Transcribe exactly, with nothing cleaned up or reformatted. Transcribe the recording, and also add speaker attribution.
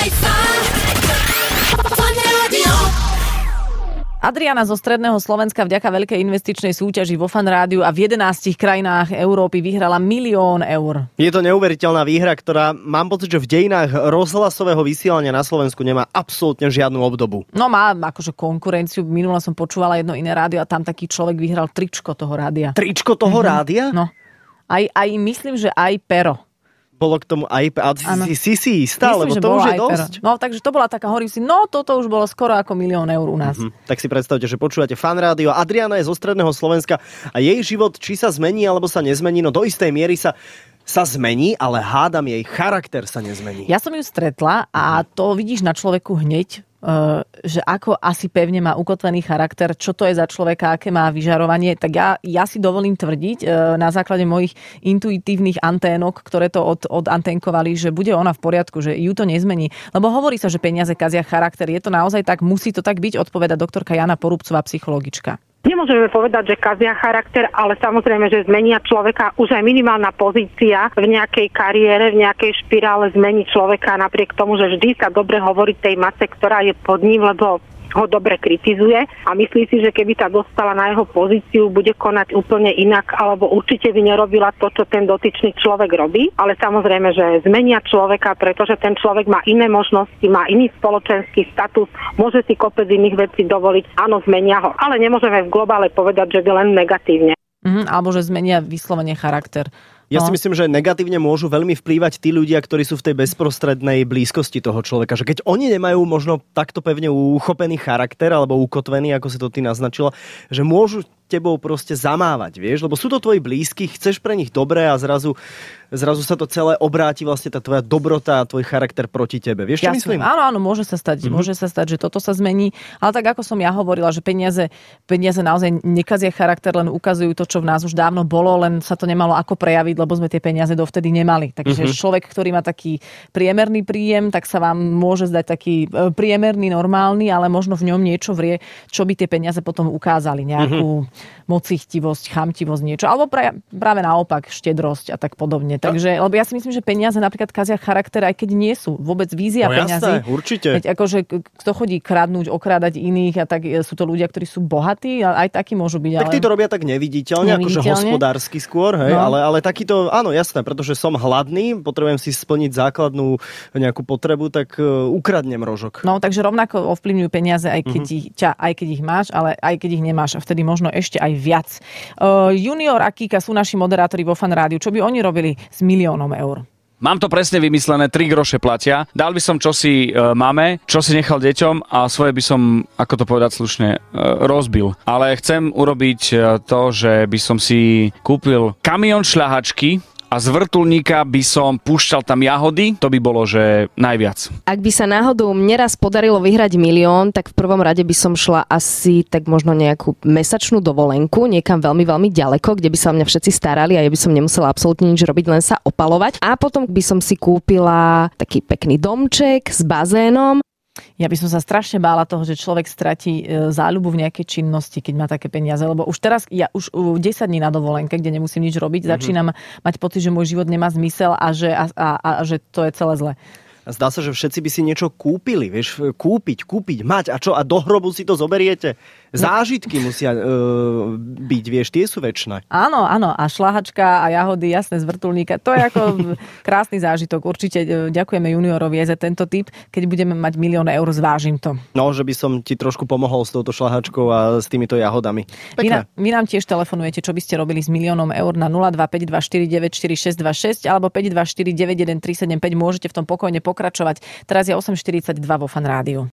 Speaker 1: Adriana zo stredného Slovenska vďaka veľkej investičnej súťaži vo Fan Rádiu a v jedenástich krajinách Európy vyhrala milión eur.
Speaker 2: Je to neuveriteľná výhra, ktorá mám pocit, že v dejinách rozhlasového vysielania na Slovensku nemá absolútne žiadnu obdobu.
Speaker 1: No má akože konkurenciu. Minula som počúvala jedno iné rádio a tam taký človek vyhral tričko toho rádia.
Speaker 2: Tričko toho mm-hmm. rádia?
Speaker 1: No. Aj, aj myslím, že aj pero.
Speaker 2: Bolo k tomu aj... A si, si si istá,
Speaker 1: myslím,
Speaker 2: lebo to už je dosť.
Speaker 1: Pero. No, takže to bola taká, hovorím si, no toto už bolo skoro ako milión eur u nás.
Speaker 2: Mm-hmm. Tak si predstavte, že počúvate Fan Rádio. Adriana je zo stredného Slovenska a jej život, či sa zmení, alebo sa nezmení, no do istej miery sa sa zmení, ale hádam, jej charakter sa nezmení.
Speaker 1: Ja som ju stretla a to vidíš na človeku hneď, že ako asi pevne má ukotvený charakter, čo to je za človeka, aké má vyžarovanie, tak ja, ja si dovolím tvrdiť na základe mojich intuitívnych anténok, ktoré to od, odantenkovali, že bude ona v poriadku, že ju to nezmení. Lebo hovorí sa, že peniaze kazia charakter. Je to naozaj tak? Musí to tak byť? Odpoveda doktorka Jana Porubcová, psychologička.
Speaker 3: Nemôžeme povedať, že kazia charakter, ale samozrejme, že zmenia človeka. Už aj minimálna pozícia v nejakej kariére, v nejakej špirále zmení človeka napriek tomu, že vždy sa dobre hovorí tej mase, ktorá je pod ním, lebo ho dobre kritizuje a myslí si, že keby sa dostala na jeho pozíciu, bude konať úplne inak, alebo určite by nerobila to, čo ten dotyčný človek robí. Ale samozrejme, že zmenia človeka, pretože ten človek má iné možnosti, má iný spoločenský status, môže si kopec iných vecí dovoliť. Áno, zmenia ho. Ale nemôžeme v globále povedať, že by len negatívne.
Speaker 1: Mm, alebo že zmenia vyslovene charakter.
Speaker 2: Ja
Speaker 1: no.
Speaker 2: si myslím, že negatívne môžu veľmi vplývať tí ľudia, ktorí sú v tej bezprostrednej blízkosti toho človeka. Že keď oni nemajú možno takto pevne uchopený charakter alebo ukotvený, ako si to ty naznačila, že môžu tebou proste zamávať, vieš? Lebo sú to tvoji blízky, chceš pre nich dobré a zrazu, zrazu sa to celé obráti vlastne tá tvoja dobrota a tvoj charakter proti tebe. Vieš, čo
Speaker 1: Jasne,
Speaker 2: myslím?
Speaker 1: Áno, áno, môže sa stať, mm-hmm. môže sa stať, že toto sa zmení. Ale tak ako som ja hovorila, že peniaze, peniaze naozaj nekazia charakter, len ukazujú to, čo v nás už dávno bolo, len sa to nemalo ako prejaviť, lebo sme tie peniaze dovtedy nemali. Takže mm-hmm. človek, ktorý má taký priemerný príjem, tak sa vám môže zdať taký priemerný, normálny, ale možno v ňom niečo vrie, čo by tie peniaze potom ukázali. Nejakú mm-hmm. mocichtivosť, chamtivosť, niečo. Alebo pra, práve naopak, štedrosť a tak podobne. Takže, lebo ja si myslím, že peniaze napríklad kazia charakter, aj keď nie sú vôbec vízia
Speaker 2: no,
Speaker 1: peňazí.
Speaker 2: Jasné, určite.
Speaker 1: Veď akože kto chodí kradnúť, okrádať iných a tak sú to ľudia, ktorí sú bohatí, a aj takí môžu byť.
Speaker 2: Tak
Speaker 1: ale...
Speaker 2: tí to robia tak neviditeľne, akože hospodársky skôr, hej, no. ale, ale takýto, áno, jasné, pretože som hladný, potrebujem si splniť základnú nejakú potrebu, tak uh, ukradnem rožok.
Speaker 1: No, takže rovnako ovplyvňujú peniaze, aj keď, mm-hmm. ich, ťa, aj keď ich máš, ale aj keď ich nemáš. A vtedy možno ešte aj viac. Uh, Junior a Kika sú naši moderátori vo Fan Rádiu. Čo by oni robili s miliónom eur?
Speaker 4: Mám to presne vymyslené, tri groše platia. Dal by som, čo si e, máme, čo si nechal deťom a svoje by som, ako to povedať slušne, e, rozbil. Ale chcem urobiť e, to, že by som si kúpil kamión šľahačky a z vrtuľníka by som púšťal tam jahody, to by bolo, že najviac.
Speaker 5: Ak by sa náhodou mne raz podarilo vyhrať milión, tak v prvom rade by som šla asi tak možno nejakú mesačnú dovolenku, niekam veľmi, veľmi ďaleko, kde by sa o mňa všetci starali a ja by som nemusela absolútne nič robiť, len sa opalovať. A potom by som si kúpila taký pekný domček s bazénom.
Speaker 1: Ja by som sa strašne bála toho, že človek stratí záľubu v nejakej činnosti, keď má také peniaze. Lebo už teraz, ja už desať dní na dovolenke, kde nemusím nič robiť, mm-hmm. začínam mať pocit, že môj život nemá zmysel a že, a, a, a že to je celé zle.
Speaker 2: Zdá sa, že všetci by si niečo kúpili, vieš, kúpiť, kúpiť, mať a čo? A do hrobu si to zoberiete? Zážitky musia e, byť, vieš, tie sú večné.
Speaker 1: Áno, áno, a šlahačka a jahody, jasné, z vrtuľníka, to je ako krásny zážitok. Určite ďakujeme juniorovi aj za tento tip. Keď budeme mať milión eur, zvážim to.
Speaker 2: No, že by som ti trošku pomohol s touto šlahačkou a s týmito jahodami.
Speaker 1: Vy, na, vy nám tiež telefonujete, čo by ste robili s miliónom eur na nula dva päť dva štyri deväť štyri šesť dva šesť alebo päť dva štyri deväť jeden tri sedem päť. Môžete v tom pokojne pokračovať. Teraz je osem štyridsaťdva vo Fan Rádiu.